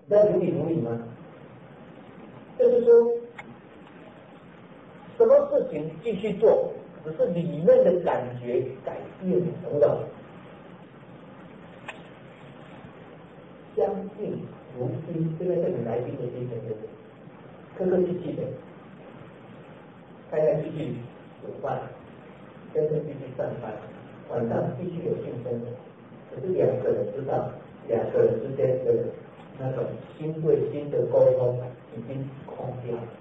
在如理如理吗？就是说，什么事情继续做，只是里面的感觉改变了，懂不懂？相信如宾，这个是你来宾的精神，客客气气的，太太继续煮饭，先生继续上班，晚上继续有性生活。可是两个人知道，两个人之间的那种心对心的沟通已经空掉了。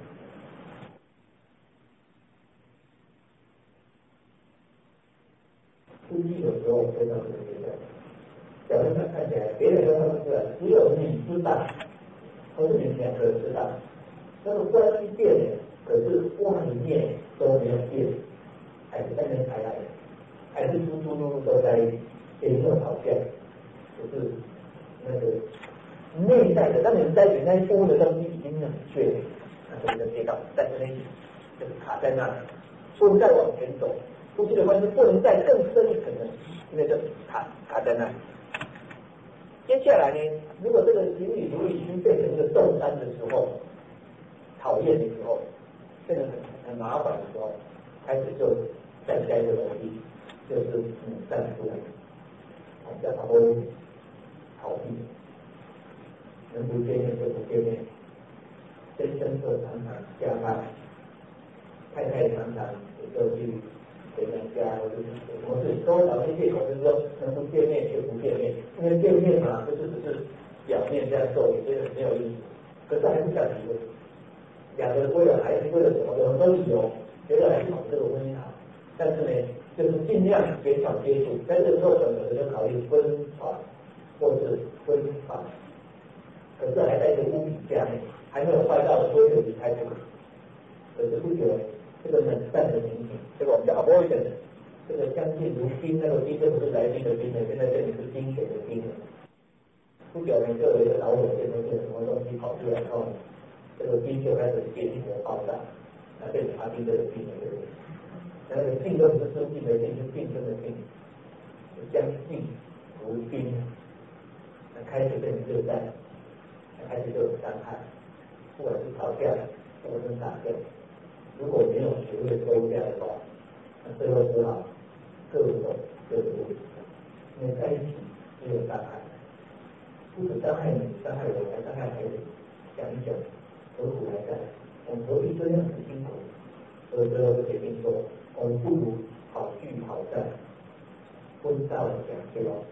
夫妻有时候非常的觉得，表面上看起来别人都看不出来，只有你知道，或是你们两个人知道，那个关系变了，可是外面都没有变，还是在那抬来，还是出出入入都在也没有吵架，就是那个内在的，让你们在原来多的东西已经冷却了，那个跌倒在这里就是卡在那里，不能再往前走。夫妻的关系不能再更深一层了，因为就卡在那里。接下来呢，如果这个情侣如已经变成一个重担的时候，讨厌的时候，变得很麻烦的时候，开始就再下一个楼梯，就是站出来，比较逃避，能不见面就不见面，先生就常常加班，太太常常也就去别人家，或者是我是都找些借口，就是说能不见面就不见面，因为见面嘛，就是只是表面这样做，也觉得没有意思。可是还是想提问，两个人为了孩子，为了什么，有很多理由，觉得还是这个婚姻好。但是呢，就是尽量减少接触，在这个时候可能就考虑分床或是分房，可是还在一个屋顶下面，还没有坏到说有离开不可。可是不久，这个冷淡的情形，这个我们叫 avoidance， 这个相敬如宾，那个宾就不是来宾的宾了，现在这里是宾血的宾了。不久呢，就有一个老友变成什么东西跑出来后，这个宾就开始变火爆炸，变成阿宾这个宾了，对不对？那个病都不是生病的病，是病症的病，相敬如宾，开始变成热战，开始就有伤害，不管是吵架，或者是打架。如果没有学会收下的话，那最后只好各走各的路，因为在一起只有伤害，不止伤害你，伤害我，还伤害孩子。想一想，何苦来干？我们何必这样子辛苦？所以最后就决定说，我们不如好聚好散，婚到两对哦。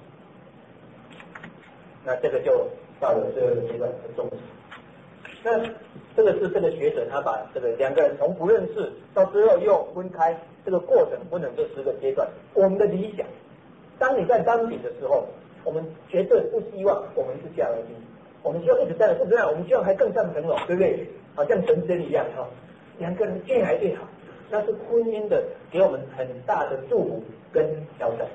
那这个就到了最后的阶段的终止。那这个是这个学者他把这个两个人从不认识到最后又分开这个过程分成这10个阶段。我们的理想，当你在当兵的时候，我们绝对不希望我们是嫁而宾，我们希望一直在不这样，我们希望还更像朋友，对不对？好像神仙一样哈，两个人越来越好，那是婚姻的给我们很大的祝福跟挑战。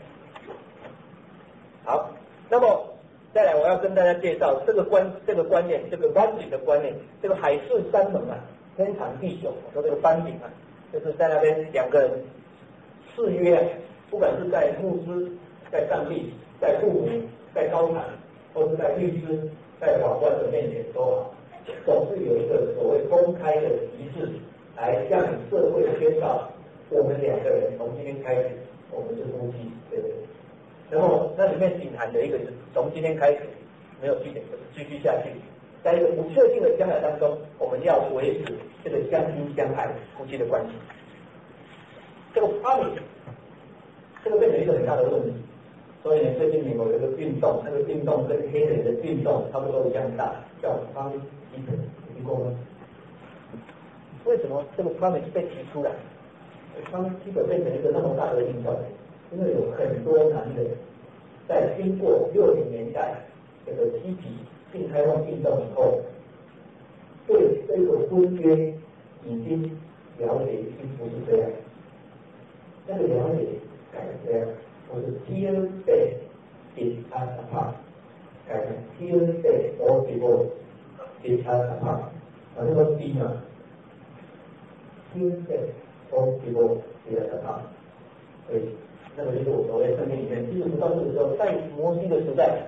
好，那么再来，我要跟大家介绍这个观念，这个班顶的观念，这个海誓山盟啊，天长地久。我说这个班顶啊，就是在那边两个人誓约啊，不管是在牧师、在上帝、在父母、在高堂，或是在律师、在法官的面前都好，总是有一个所谓公开的仪式，来向社会宣告，我们两个人从今天开始，我们是夫妻，对不对？然后那里面隐含的一个是从今天开始没有据点，就是继续下去，在一个不确定的将来当中，我们要维持这个相亲相爱夫妻的关系。这个 promise 这个变成一个很大的问题，所以呢，最近美国有一个运动，那个运动跟黑人的运动差不多一样大，叫 promise keeper，听过吗？为什么这个 promise 被提出来？promise keeper 变成一个那么大的运动？因为有很多男人在经过60年代这个积极性开放运动以后，对这个婚约已经了解已经不是这样，那个了解改成这样，不是 till death did us apart， 改成 till death or divorce did us apart， 那个 D 呢 till death or divorce did us apart， 所以那个就是我所谓圣经里面，其实不到这个时候，在摩西的时代已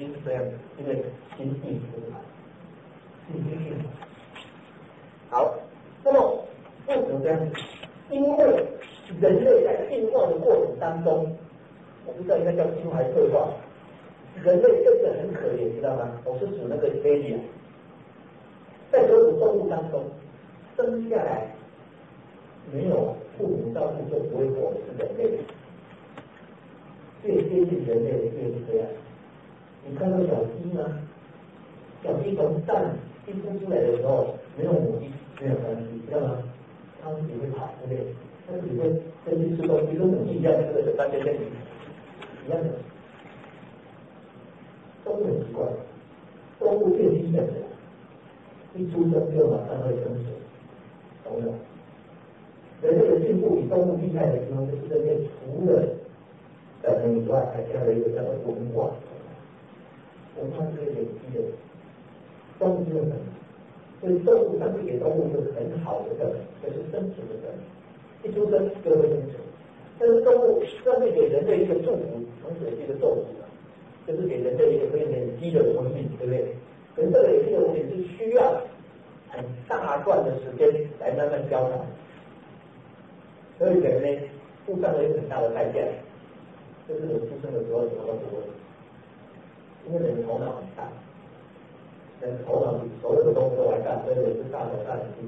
心是这样，因为心性不好，心性好。那么为什么这样子？因为人类在进化的过程当中，我不知道应该叫进化还是退化。人类真的很可怜，知道吗？我是指那个 baby 啊，在所有动物当中，生下来没有父母照顾就不会活，是人类。越接近人类越是这样。你看到小鸡吗？小鸡从蛋一孵出来的时候，没有母鸡没有关系，知道吗？它自己会跑，对不对？它自己会跟去吃东西，跟母鸡一样，这个大家跟你一样的。动物很奇怪，动物最基本的，一出生就马上会生存，懂了？人类的进步比动物厉害的地方，就是这边除了本能以外，还加了一个叫做文化。文化是累积的，动物是本能，所以动物上帝给动物一个很好的本能，就是生存的本能，一出生就会生存。但是动物上帝给人类一个祝福，同时也是一个咒诅，就是给人类一个可以累积的文明，对不对？可是这个累积的文明是需要很大段的时间来慢慢教它，所以给人类付上了一个很大的代价，就是你出生的时候什么都不会，因为人的头脑很大，人的头脑比所有的东西都还大，所以也是大头大眼睛。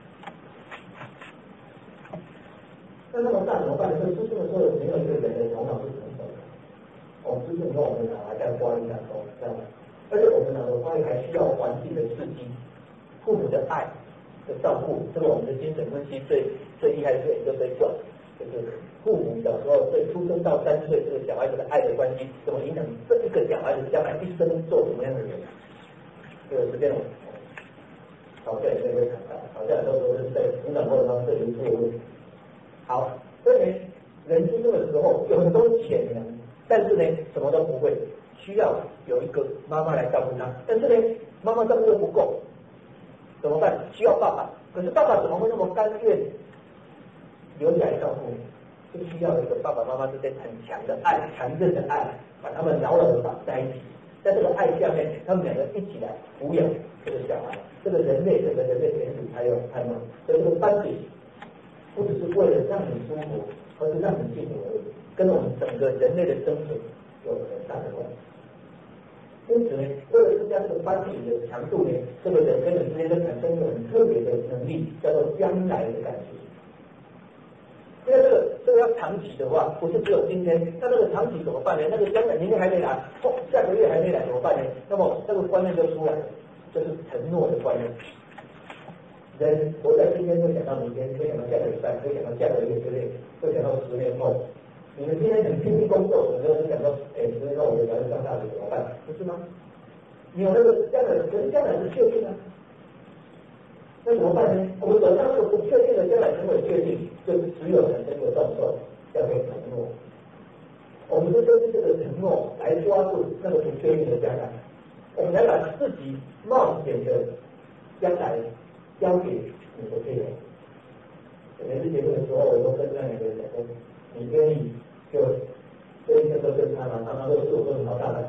那么大怎么办呢？出生的时候没有一个人的头脑是成熟的。我们出生以后，我们脑还在发育当中，这样，而且我们脑的发育还需要环境的刺激，父母的爱的照顾。这个我们的精神分析最厉害的研究这一段，就是父母小时候对出生到3岁这个小孩子的爱的关系，怎么影响这一个小孩子将来一生做什么样的人。这个是这种吵架也会谈到，吵架的时候都是在成长过程中最突出的问题。好，所以人出生的时候有很多潜能，但是呢什么都不会，需要有一个妈妈来照顾他。但是呢妈妈照顾又不够，怎么办？需要爸爸。可是爸爸怎么会那么甘愿留下来照顾你？就需要一个爸爸妈妈之间很强的爱，强韧的爱，把他们牢牢的绑在一起。在这个爱下面，他们两个一起来抚养这个小孩。这个人类，这个人类原主还有爱嘛，所以这个班底不只是为了让你舒服，而是让你幸福而已，跟我们整个人类的生存有很大的关系。因此呢，为了增加这个班底的强度呢，这个人跟人之间就产生一个很特别的能力，叫做将来的感觉。因为这个要长期的话，不是只有今天，那个长期怎么办呢？那个将来明天还没来，下个月还没来怎么办呢？那么这个观念就出来了，就是承诺的观念。人活在今天会想到明天，会想到下个礼拜，会想到下个月，对不对？会想到10年后。你们今天很拼命工作，有没有人想到10年后我的小孩子上大学怎么办？不是吗？你有那个将来，可是将来是确定啊。那怎么办呢？我们手上这个不确定的将来成为确定，就是只有产生一个动作，叫做承诺。我们就根据这个承诺来抓住那个不确定的将来，我们来把自己冒险的将来交给你的配偶。每次结婚的时候，我都跟那两个人讲说，你愿意就这一切都跟他嘛，他都是我说你好大胆。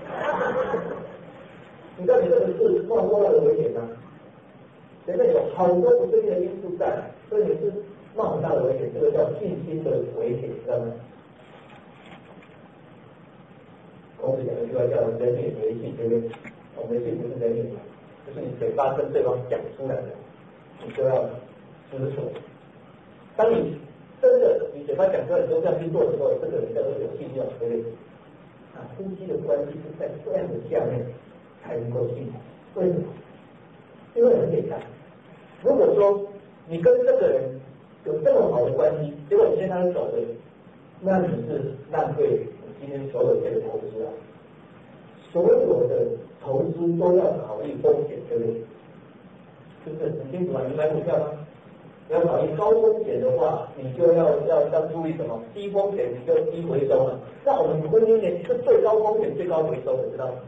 你知道你这个是冒多大的危险吗？前面有好多不确定的因素在，所以你是冒很大的危险，这个叫信心的危险，知道吗？孔子讲一句话叫人免为信，对不对？我们的信不是人免，就是你嘴巴跟对方讲出来的，你就要知错。当你真的你嘴巴讲出来，你都这样去做的时候，这个人叫做有信用，对不对？啊，夫妻的关系是在这样的下面才能够幸福。为什么？因为很简单，如果说你跟这个人有这么好的关系，结果你现在他走了，那你是浪费你今天所有钱的投资啊！所有的投资都要考虑风险，对不对？是不是很清楚啊？你买股票吗？要考虑高风险的话，你就要注意什么？低风险你就低回收了。那我们婚姻呢是最高风险最高回收的，知道吗？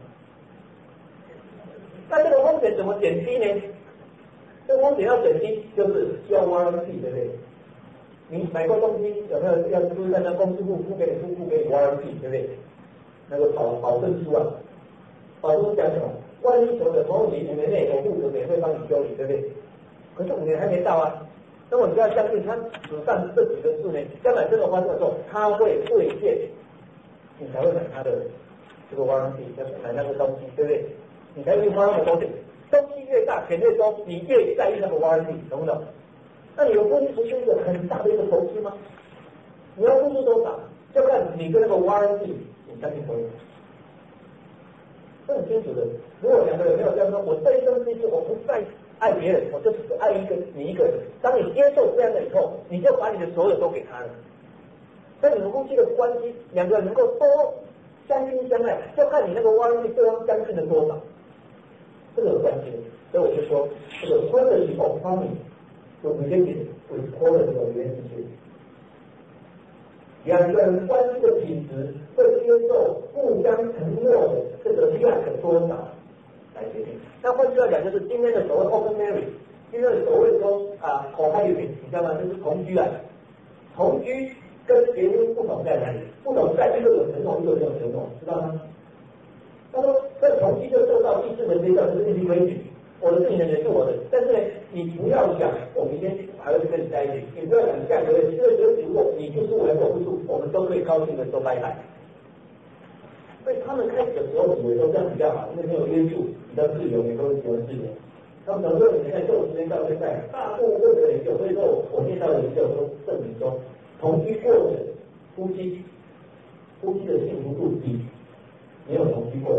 那这个风险怎么减低呢？这个风险要减低，就是要 warranty， 对不对？你买过东西有没有要注意看那公司付给你 warranty， 对不对？那个保证书啊， 法师讲什么？万一求的某5年内我父母也会帮你修理，对不对？可是5年还没到啊，那么你就要相信他祖上这几个字呢，将来真的发生的时候，他会兑现，你才会买他的这个warranty，要买那个东西，对不对？你才会花那么多钱，东西越大钱越多，你越在意那个 warranty，懂不懂？那你的婚姻不是一个很大的一个投资吗？你要付出多少，就看你跟那个 warranty，你相信可以？这很清楚的。如果2个人没有这样说，我这一生之中我不再爱别人，我就只是爱你一个人。当你接受这样的以后，你就把你的所有都给他了。那你们夫妻的关系，2个人能够多相亲相爱，就看你那个 warranty 对方相信了多少，这个有关系。所以我就说，这个 quality of harmony related with quality of relationship。2个人关系的品质会接受互相承诺的这个量的多少来决定。那换句话讲，就是今天的所谓 open marriage， 今天的所谓说cohabiting， 你知道吗？就是同居啊。同居跟结婚不同在哪里？不同在一个有承诺，一个没有承诺，知道吗？他说这同居就受到第4的阶段的日期规矩。我的是你的，也是我的，但是呢，你不要想我明天还会跟你在一起，你不要想下个月如果你不住还是我不住，我们都可以高兴的说拜拜。所以他们开始的时候以为说这样比较好，因为没有约束，比较自由，也都是喜欢自由。他们从60年代、60年到现在，大部分的研究，所以说我见到的研究都证明说，同居过的夫妻的幸福度比没有同居过的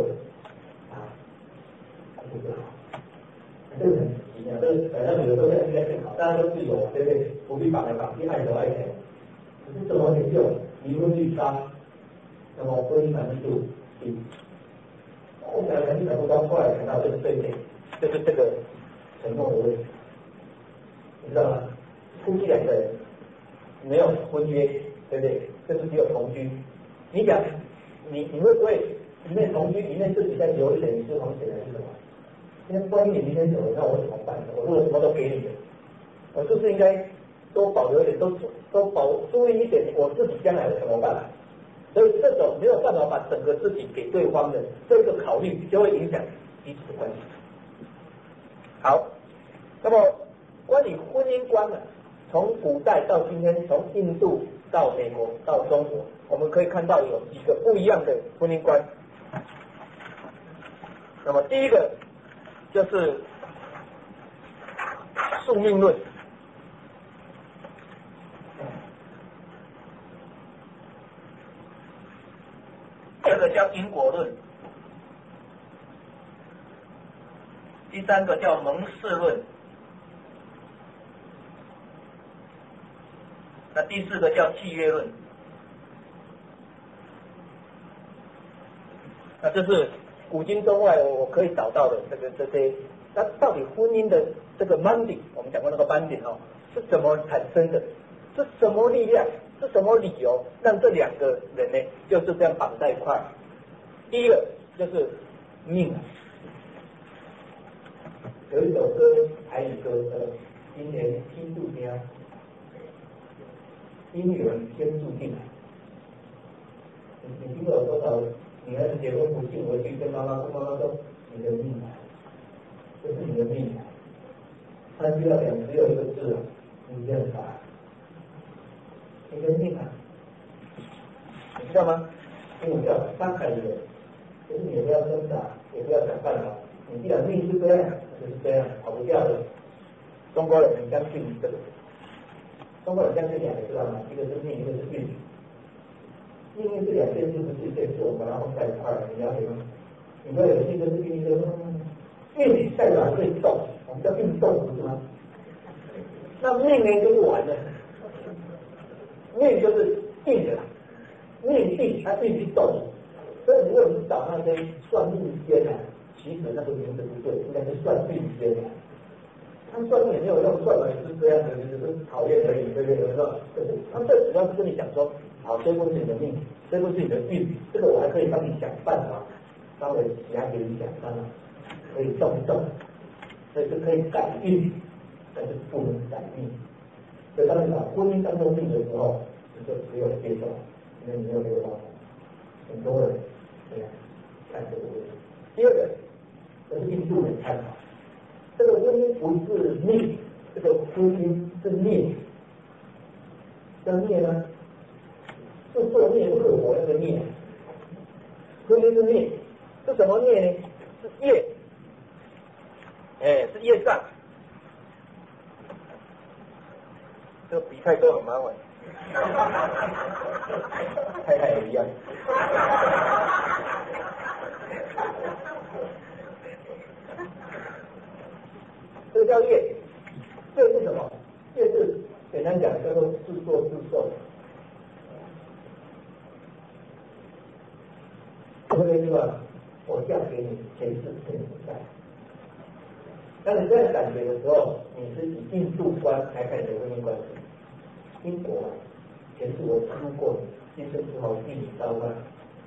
不是好。这个很奇妙，这个反正女的都应该更好，大家都自由，对不对？不必绑来绑去，爱走爱走。可是怎么研究离婚率高，那么婚姻满意度低？后来人家不高，后来谈到这个对点，就是这个承诺的问题，你知道吗？夫妻2个人没有婚约，对不对？就是只有同居。你讲，你会不会里面同居里面自己在留一点私房钱还是什么？因为万一你明天走了，那我怎么办？我如果什么都给你了，我是不是应该多保留一点，多注意一点我自己将来的怎么办？所以这种没有办法把整个自己给对方的这个考虑，就会影响彼此的关系。好，那么关于婚姻观呢，从古代到今天，从印度到美国到中国，我们可以看到有几个不一样的婚姻观。那么第一个就是宿命论，第2个叫因果论，第3个叫蒙氏论，那第4个叫契约论。那这是古今中外我可以找到的这些。那到底婚姻的这个 bonding， 我们讲过那个 bonding 是怎么产生的？是什么力量？是什么理由让这2个人呢就是这样绑在一块？第一个就是命。有一首歌，台语歌今年天注定，姻缘天注定。你听过有多少女孩子结婚不幸回去跟妈妈说，你的命，这是你的命。3句要讲只有一个字，你认法，你的命啊，你知道吗？因为叫伤害人，就是你也不要挣扎，也不要想办法，你既然命是这样，就是这样，跑不掉的。中国人很相信这个，中国人相信2个，知道吗？一个是命，一个是运。命运这2件事不是一件事，我们把它放在一块儿，你了解吗？你不要有一个是命，一个是运代表可以动，我们叫运动，不是吗？那命呢就是完了，命就是定的，命定它必须动。所以如果你找那些算命仙啊，其实那个名字不对，应该是算命仙啊。他们算命也没有用，算了也是这样的，就是讨厌而已，对不对？有时候，可是他们最主要是跟你讲说，好，这不是你的命，这不是你的运，这个我还可以帮你想办法，稍微其他给你讲办法，可以动一动，所以是可以改运，但是不能改命。所以当你把婚姻当作命的时候，你就只有接受，因为你没有办法。很多人这样看这个问题。 第二个，这是印度人看法，这个婚姻不是命，这个婚姻是孽。这孽呢，是做孽不可活那个孽，婚姻是孽，是什么孽呢？是业，是业障。这个比太多很麻烦，太太也一样。这个叫业，业是什么？业是简单讲叫做自作自受。这个地方，我嫁给你，前世欠你债。当你这样感觉的时候，你是以印度观来看你的婚姻关系。因果前世我出过你，今生只好替你烧饭。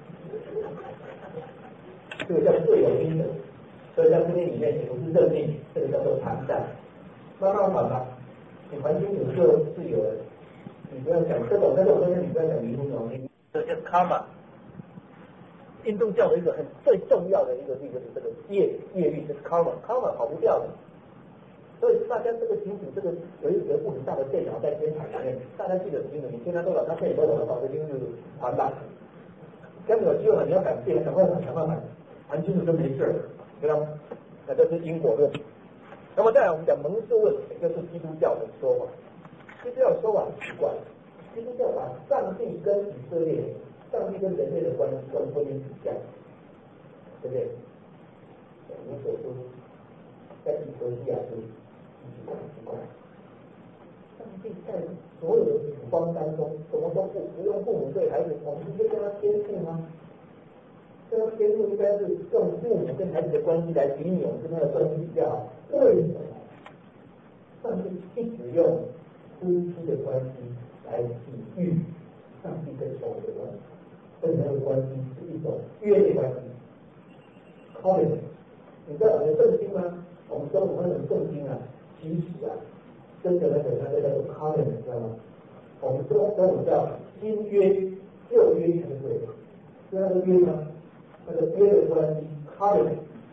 这个叫罪有应得，所以在婚姻里面，你不是认命，这个叫做偿债。慢慢还吧，你还清楚就是有了。你不要讲这种东西，你不要讲离婚哦，这叫 karma。印度教的一个最重要的一个就是这个业力，就是 karma 跑不掉的。所以大家这个清楚，这个有一部很大的电脑在天台里面，大家记得清楚，你欠他多少，他欠你多少的话，这就是还吧。这样子有机会你要感谢，赶快还清楚就没事了，知道吗？那这是因果论。那么再来我们讲蒙氏论，也就是基督教的说法。基督教的说法很奇怪，基督教把上帝跟以色列、上帝跟人类的关系跟婚姻比较，对不对？无所说，在以色列是奇怪。上帝在所有的曙光当中，什么都不用父母对孩子，我们直接跟他天赋吗？这个天赋应该是用父母跟孩子的关系来比拟我们跟他的关系比较好。为什么？上帝一直用夫妻的关系来比喻上帝跟宠物的关系，跟他的关系是一种约的关系 ，covenant。你知道我们的圣经吗？我们中国那种圣经啊，其实啊，真的那个叫做 covenant， 知道吗？我们中文叫新约、旧约才对，是那个约吗？那个约的关系 covenant。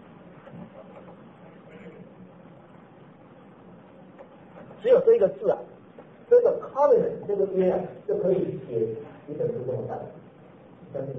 只有这一个字啊，这个 covenant 这个约啊，就可以写一本书这么大，相信吗？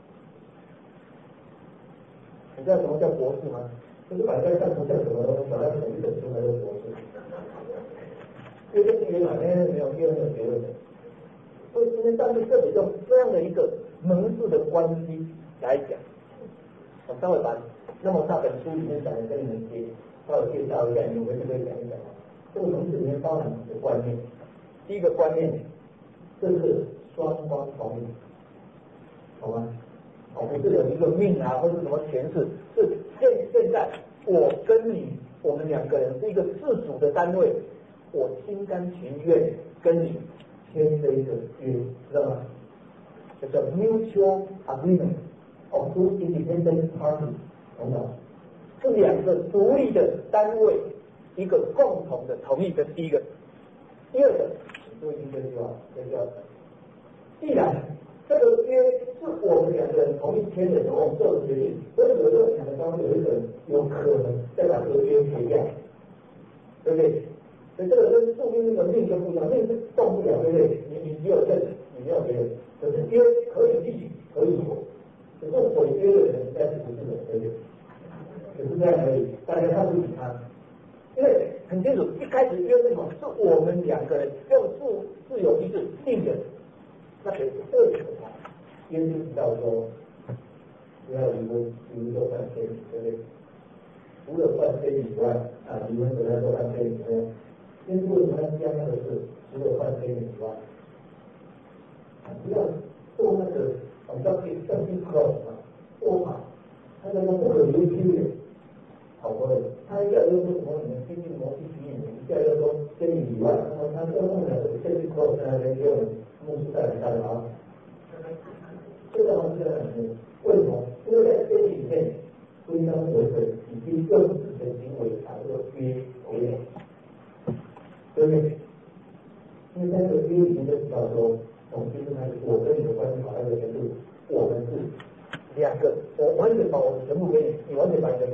你知道什么叫博士吗？就是把这看不叫什么东西，把它写一本书，那叫博士。因为这是原来没有学问的，所以今天上帝特别用这样的一个蒙氏的关系来讲，我稍微把那么大本书里面讲的跟你们稍微介绍一下，你们就可以讲一讲。这个蒙氏里面包含几个观念。第一个观念，这是双方同意，好吗？不是有一个命啊，或者什么前世，是现在我跟你，我们两个人是一个自主的单位，我心甘情愿跟你签这一个约，知道吗？这叫 mutual agreement of two independent parties， 懂吗？是两个独立的单位一个共同的同意，这是第一个。第二个，注意这句话，既然这个约是我们两个人同意签的时候，我们做的决定，所以有这两个方面有一个人有可能再把这个约解掉，对不对？所以这个跟注定那个命就不一样，命是动不了，对不对？你只有认，你没有别人。可是约可以立，可以有，只是毁约的人应该是不是人，对不对？只是这样而已，大家看不起他。因为很清楚，一开始约是什么？是我们两个人用自由意志定的，那给为什么？耶稣知道说，不要离婚，离婚就犯罪，对不对？除了犯罪以外，离婚本来就犯罪以外，耶稣为什么要这样的事？除了犯罪以外，不要做那个我们叫 exception clause 嘛，做法，他叫做不可逾矩的。好多人，他一下又说什么你们经济模式吸引人，一下又说监狱以外，那么他又弄了这个监狱口在那边给我们牧师带来大的麻烦。这个东西呢，为什么？因为在监狱里面，规章违规，已经用自己的行为把这个约违了，对不对？因为在这个约里面就知道说，从今天开始，我跟你的关系好到这个程度，我们是两个，我完全把我的全部给你，你完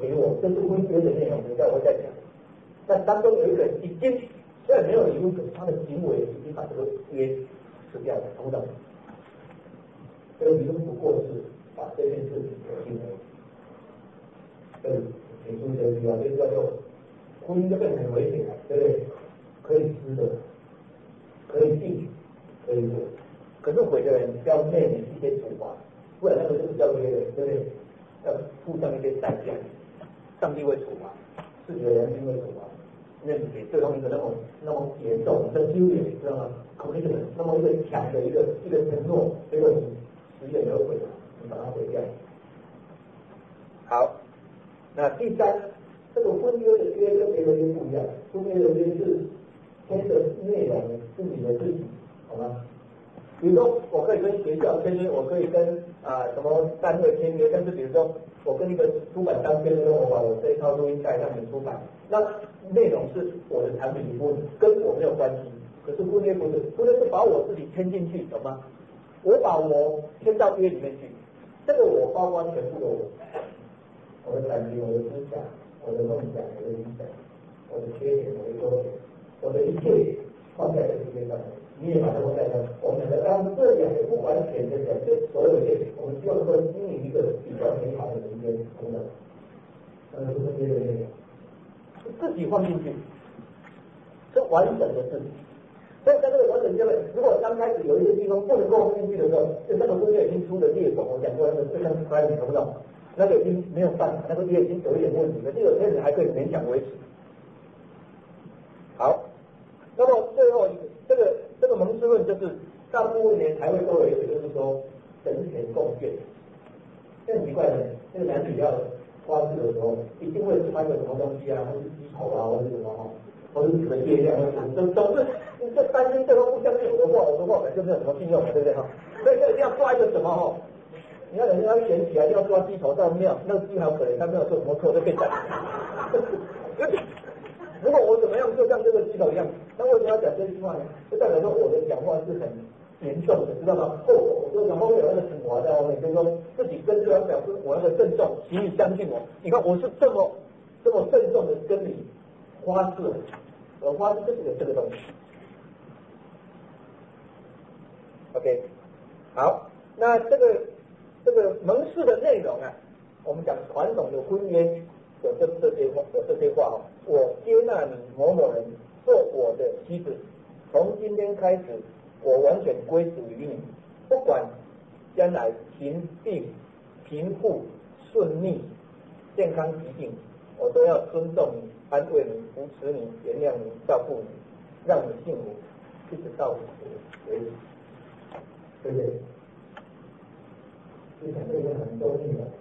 给我，这是婚约的内容，等一下我会再讲。但当中有一个人已经虽然没有离婚，可是他的行为已经把这个约吃掉了，同等。这个离婚不过是把这件事情的行为，提出这句话，这叫做婚姻就变成很危险了，对不对？可以吃的，可以定，可以做，可是毁的人要面临一些处罚，不然那个就是叫约的，对不对？要付上一些代价，上帝会处罚，自己的人民会处罚，因为你给对方一个那么严重的纠结，知道吗？口令的那么一个强的一个承诺，结果你实现有毁了，你把它毁掉。好，那第三，这个婚约的约跟别的约不一样，婚约的约是牵涉内容是你的事情，好吗？比如说，我可以跟学校签约，我可以跟什么单位签约，但是比如说我跟一个出版商签约，我把我这一套录音带让你出版，那内容是我的产品一部分，跟我没有关系。可是婚约不是，婚约是把我自己签进去，懂吗？我把我签到约里面去，这个我包括全部的我的感情、我的思想、我的梦想、我的理想、我的缺点、我的优点，我的一切放在这个世界上。你也把它放在这，我们两个当这两个不完全的表现所有一切，我们希望能够经营一个比较美好的人间，等等，是这些的内容，自己放进去，是完整的自己。所以在这个完整阶段，如果刚开始有一些地方不能够放进去的时候，就那个婚约已经出了裂缝，我讲过那个最像是你懂不懂？那个已经没有办法，那个约已经有一点问题了，这个天人还可以勉强维持。好，那么最后一个这个蒙氏论就是大部分人才会都有一个，就是说神权共眷。很奇怪的，这个男女要花式的时候，一定会穿个什么东西啊，或是鸡头啊，或者什么哈，或者是几个月亮，总是这担心对方不相信我的话，我的话本来就没有什么信用了，对不对哈？所以这一定要抓一个什么哈？你要人家选起来，一定要抓鸡头到庙，那个鸡好可怜，他没有做什么错就被斩。如果我怎么样就像这个鸡头一样，那为什么要讲这句话呢？就代表说我的讲话是很严重的，知道吗？后果，我就讲后面有那个惩罚在后面，就是说自己跟对方表示我那个郑重，请你相信我。你看我是这么郑重的跟你发誓，我发誓就是有这个东西。OK， 好，那这个盟誓的内容啊，我们讲传统的婚约。有这些话哦，我接纳你某某人做我的妻子，从今天开始，我完全归属于你，不管将来贫病、贫富、顺利、健康疾病，我都要尊重你、安慰你、扶持你、原谅你、照顾你，让你幸福，一直到死为止，对不对？就讲这个很中性的。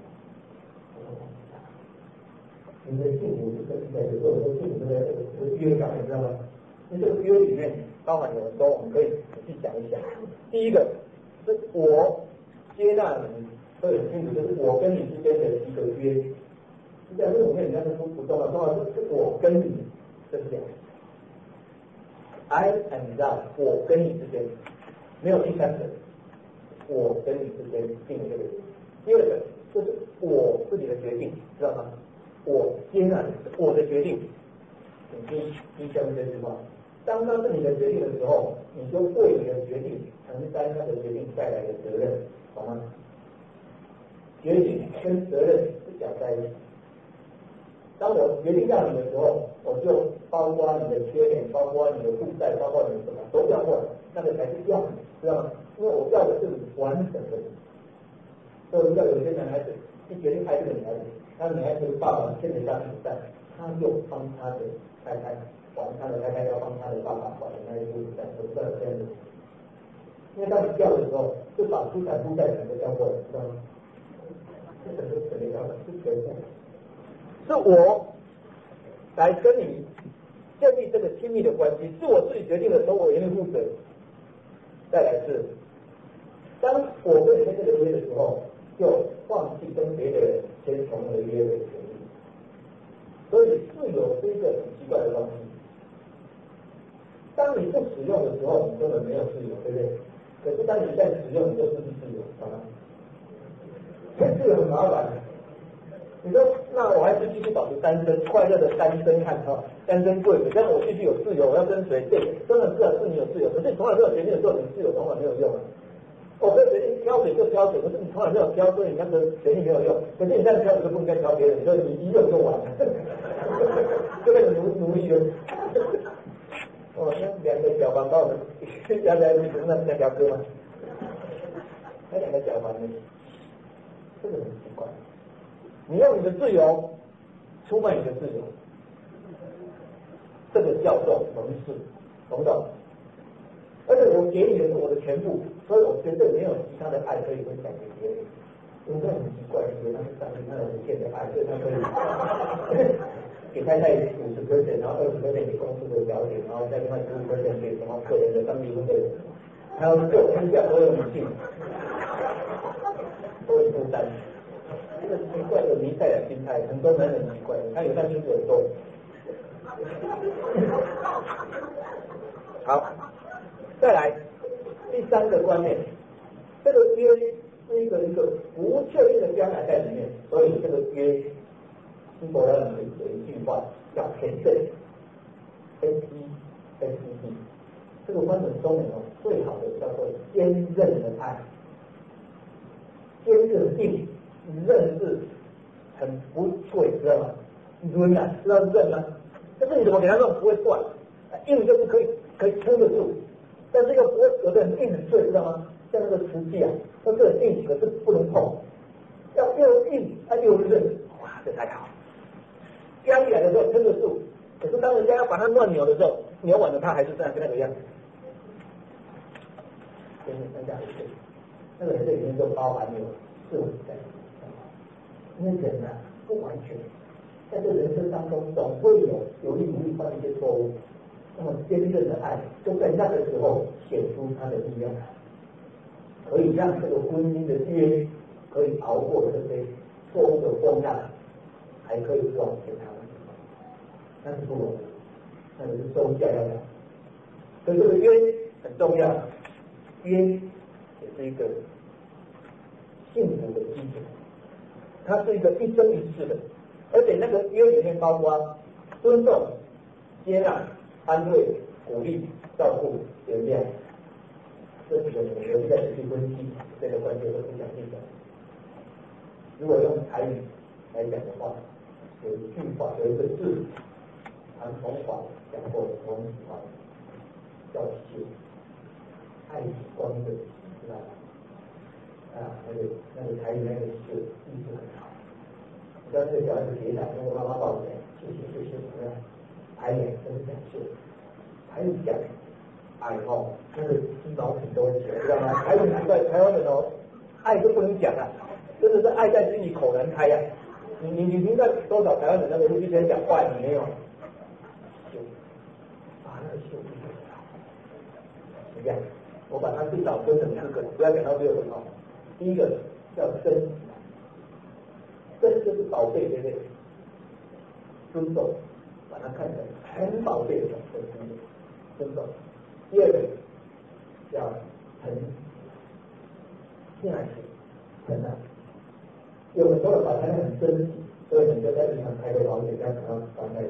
你的幸福是跟在有时候说幸福在这个约上，你知道吗？那这个约里面包含有很多，我们可以仔细讲一讲。第一个是我接纳你，这很清楚，就是我跟你之间的一个约。是这样，因为我跟人家是不重要，重要是我跟你，这是这样。I and thou， 我跟你之间没有第三者，我跟你之间定了这个约。第二个就是我自己的决定，知道吗？我接纳我的决定，你相信这句话。当它是你的决定的时候，你就为你的决定承担那个决定带来的责任，好吗？决定跟责任是讲在一起。当我决定要你的时候，我就包括你的缺点，包括你的负债，包括你的什么都要过来，那个才是要你，知道吗？因为我要的是你完整的你。所以要有些男孩子一决定爱这个女孩子。那女孩子的爸爸欠着家庭债，他就帮他的太太还他的太太要帮他的爸爸还的那一部分债，不是这样子。因为当你掉的时候，就把资产负债全部掉过来，知道吗？这整个整个掉的是全部，是我来跟你建立这个亲密的关系，是我自己决定的时候，我愿意负责。再来是，当我跟你签这个约的时候，就放弃跟别的人签同样的约的权利，所以自由是一个很奇怪的东西。当你不使用的时候，你根本没有自由，对不对？可是当你在使用，你就失去自由，好吗？这个很麻烦。你说那我还是继续保持单身，快乐的单身汉哈，单身贵子，这样我继续有自由，我要跟谁？对，真的是你有自由，可是你从来没有决定的时候，你自由从来没有用啊。我可以决定挑水就挑水，可是你从来没有挑，所以你那个决定没有用。可是你这样挑水就不应该挑别人，所以你一用就完了，就变成奴隶了。哦，那两个小黄把我们原来你那两条歌吗？那两个小黄呢？这个很奇怪。你用你的自由出卖你的自由，这个叫做盟誓，懂不懂？而且我给你的是我的全部，所以我绝对没有其他的爱可以分享给别人。因为很奇怪，以为他是上帝，他有无限的爱，所以他可以给太太50%，然后20%给公司的小姐，然后再另外15%给什么可怜的当离婚的人，还有各天下所有女性，都很孤单。这个奇怪的弥赛亚心态，很多男人奇怪，他有他心有多。好，再来第三个观念，这个约是一个不确定的将来在里面，所以这个约希伯来人有一句话叫Hesed HESED，这个翻成中文最好的叫做坚韧的爱，坚韧定，韧是很不脆，知道吗？韧啊，知道韧吗？但是你怎么给它弄不会断，硬就是可以撑得住，但是又不会有的很硬很脆，知道吗？像那个瓷器啊，它是很硬，可是不能碰，要又硬它又韧，哇，这才好。压起来的时候撑得住，可是当人家要把它乱扭的时候，扭完了它还是这样跟那个样子。给你分享一次，那个这里面就包含有4、5在，因为人啊不完全，在这人生当中总会有意无意犯一些错误，那么坚韧的爱就在那个时候显出它的力量，可以让这个婚姻的约可以熬过这些错误的风浪，还可以挽回他们，那是不容易，那个是周下要的，所以这个约很重要，约也是一个幸福的基础，它是一个一生一世的，而且那个约里面包括尊重、接纳、安慰、鼓励、照顾、原谅，这几个我们在仔细分析这个关键都不详细讲。如果用台语来讲的话，有一句话，有一个字，唐崇华讲过，我很喜欢，叫血，爱是光的，知道吗？那个台语那个血意思很好。我刚才小孩子跌倒，那个妈妈抱起来，谢谢，怎么样？台语真是讲谢，台语讲爱哦，那个鸡毛很多血，知道吗？台语奇怪，台湾人哦，爱就不能讲啊，真的是爱在心里口难开呀。你听到多少台湾人那个夫妻间讲话，你没有？秀，啊，那个秀不是很好。一样，我把它至少分成4个，不要讲到6个哦。第一个叫珍，珍就是宝贝，对不对？尊重，把它看成很宝贝的尊重。第二个叫疼，亲爱的，疼啊。有很多人把它很珍惜，所以你就在银行开个保险，这样可能房贷的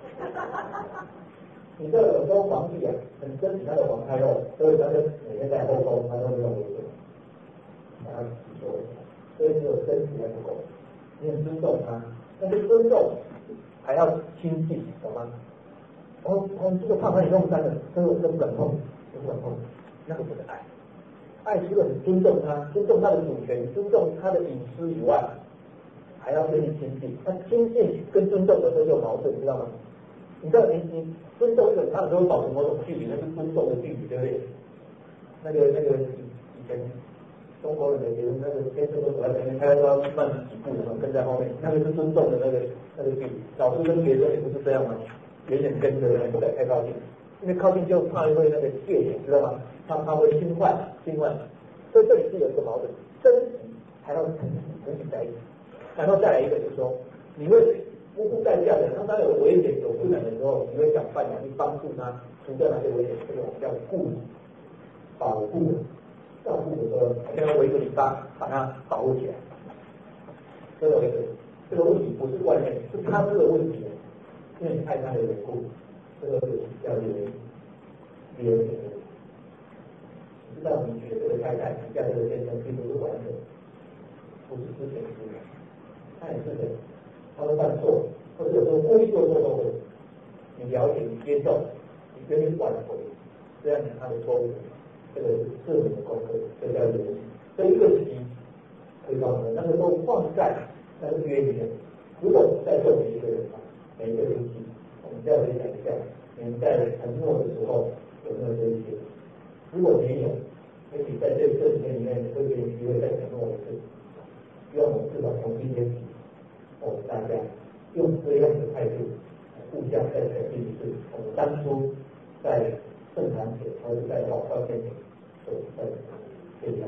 你知道有时候皇帝啊很珍惜他的皇太后，所以他就每天在后宫，他都没有回去，把他收起来，所以只有珍惜还不够，你很尊重他，但是尊重还要亲近，懂吗？这个怕把你弄脏了，这个不敢碰，那个不是爱。爱除了你尊重他，尊重他的主权，尊重他的隐私以外，还要跟你亲近。那亲近跟尊重有时候有矛盾，知道吗？你知道你尊重一个人，他有时候会保持某种距离，那是尊重的距离，对不对？那个以前中国人的结婚，那个先生都走在前面，他要慢几步，跟在后面，那个是尊重的那个距离。老师跟学生也不是这样吗？远远跟着，不敢太靠近。因为靠近就怕会那个泄气，知道吗？他会侵犯，所以这里是有一个矛盾，珍惜还要跟你在一起，然后再来一个就是说，你会不顾代价的，当他有危险有困难的时候，你会想办法去帮助他，除掉那些危险，这种叫顾及、保护、照顾的时候，好像要围着篱笆把它保护起来，这有一个这个问题不是外面，是他这个问题，因为你爱他的缘故，这个是要有别人的。你知道你娶这个太太，你嫁这个先生，并不是完整，不是之前是的，他也是的，他会犯错，或者有时候故意做错都会。你了解，你接受，你愿意挽回，这样他的错误，这个是自己的功课，这叫缘。这一个题可以告诉我们，那个都放在那个约里面。如果在座每一个人啊，每一个星期，我们再回想一下，你们在承诺的时候有没有这一些？如果没有，也许在这几天里面会给你机会再承诺一次。希望我们至少从今天起，我们大家用这样的态度，互相再肯定一次，我们当初在圣坛前或者在祷告前所在的这条。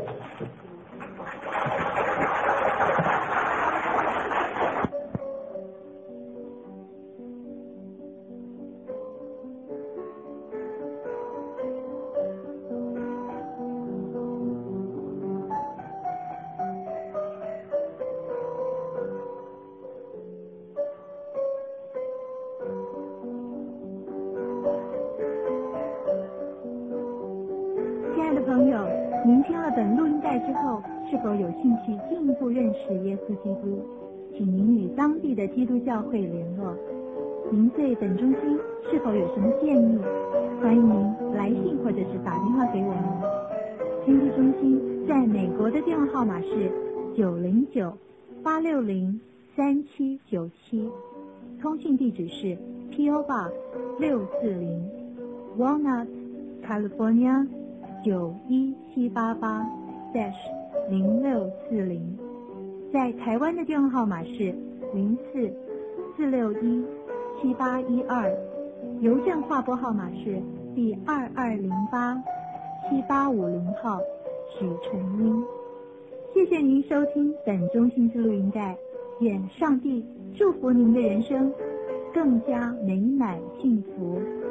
亲爱的朋友，您听了本录音带之后，是否有兴趣进一步认识耶稣基督？请您与当地的基督教会联络。您对本中心是否有什么建议？欢迎您来信或者是打电话给我们。天地中心在美国的电话号码是909-860-3797，通信地址是 P.O. Box 640 Walnut California 91788-0640。在台湾的电话号码是04-461-7812，邮政划拨号码是第2208-7850号，许纯英。谢谢您收听本中心之录音带，愿上帝祝福您的人生更加美满幸福。